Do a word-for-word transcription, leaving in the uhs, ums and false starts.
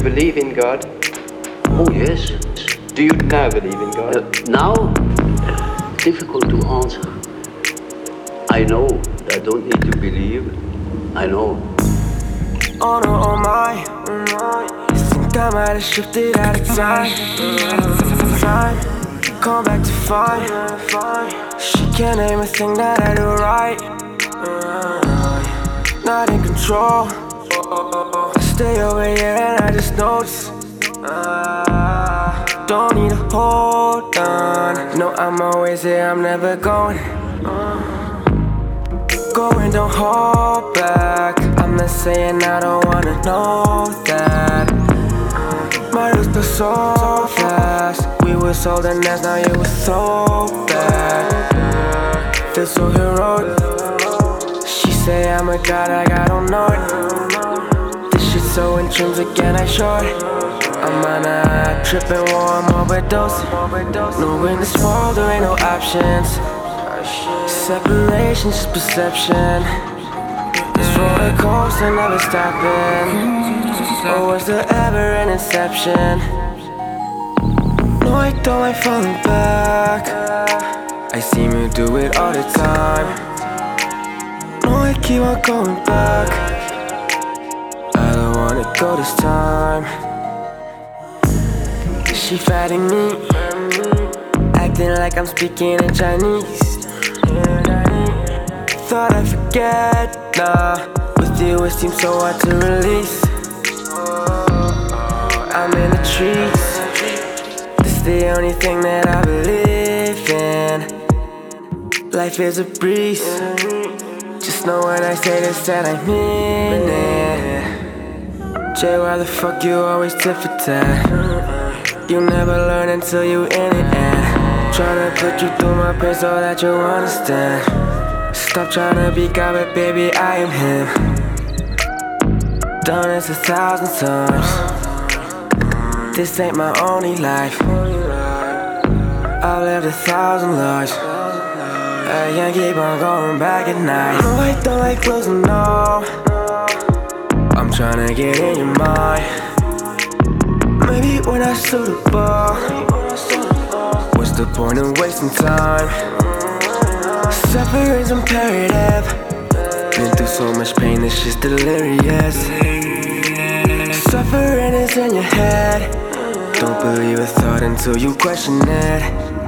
believe in God? Oh, yes. Do you now believe in God? Uh, now? Difficult to answer. I know I don't need to believe. I know. Oh no, oh my, oh my. Think I might have shifted out of time. Time, come back to find. She can't name a thing that I do right. Not in control. I stay over here and I just notice. Don't need to hold on. No, I'm always here, I'm never going. Going, don't hold back. I'm not saying I don't wanna know that. My roots built so fast. We were sold and that's now you were so bad. Feel so heroic. She say I'm a god, like I don't know it. This shit's so intrinsic and I show it. I'm on a trip and war, I'm overdose. No, in this world there ain't no options. Separation's just perception. This roller coaster never stopping. Or was there ever an inception? No, I don't like falling back. I seem to do it all the time. No, I keep on going back. I don't wanna go this time. She fighting me, acting like I'm speaking in Chinese. Thought I'd forget, nah. With you it seems so hard to release. I'm in the trees. This is the only thing that I believe in. Life is a breeze. Just know when I say this that I mean it. Jay, why the fuck you always tit for tat? You never learn until you in it, and tryna put you through my pain so that you understand. Stop tryna be God, but baby, I am him. Done this a thousand times. This ain't my only life. I've lived a thousand lives. I can't keep on going back at night. No, I don't like closing, no. I'm tryna get in your mind. Maybe we're not suitable. What's the point of wasting time? Suffering's imperative. Been through so much pain, this shit's delirious. Suffering is in your head. Don't believe a thought until you question it.